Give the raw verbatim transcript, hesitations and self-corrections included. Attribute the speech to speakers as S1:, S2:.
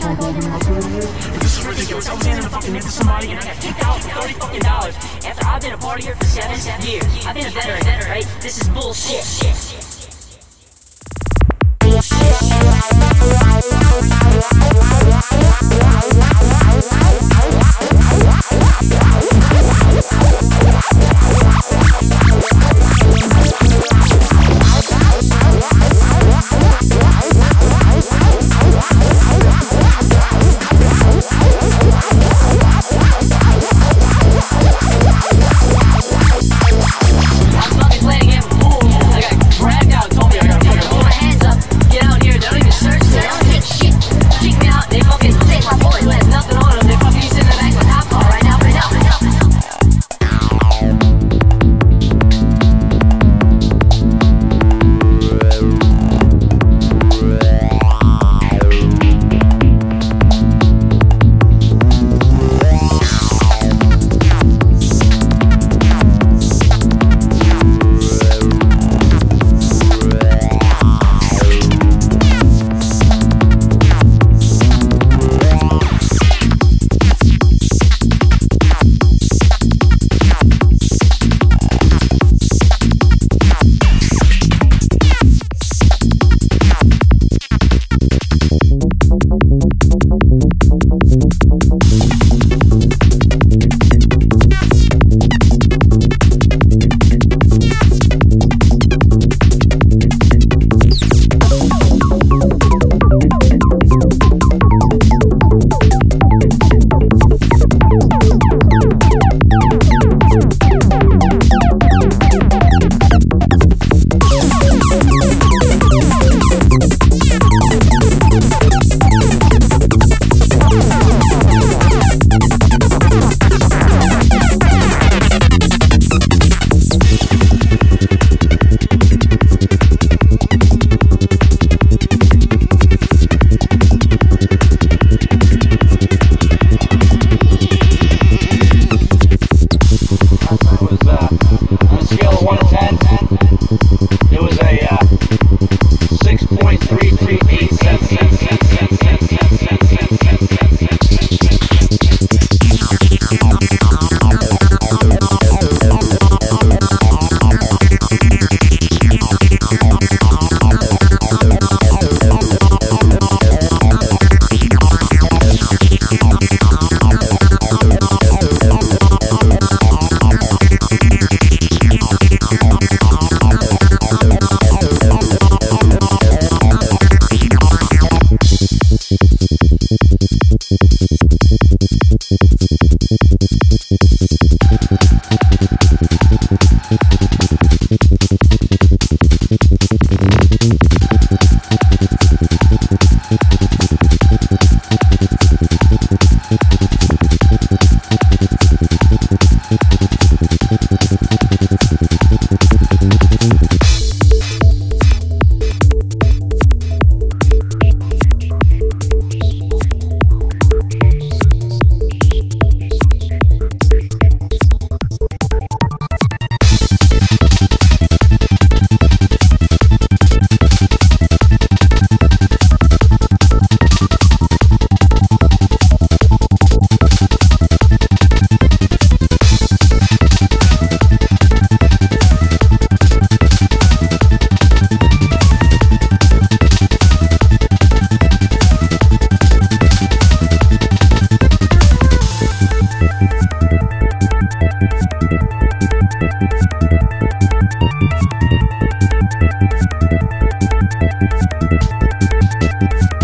S1: phone call me out thirty years. This is ridiculous. I was handing the fucking name to somebody and I got kicked out for thirty fucking dollars after I've been a partier for seven years. I've been a veteran, right? This is bullshit.
S2: We'll be right back.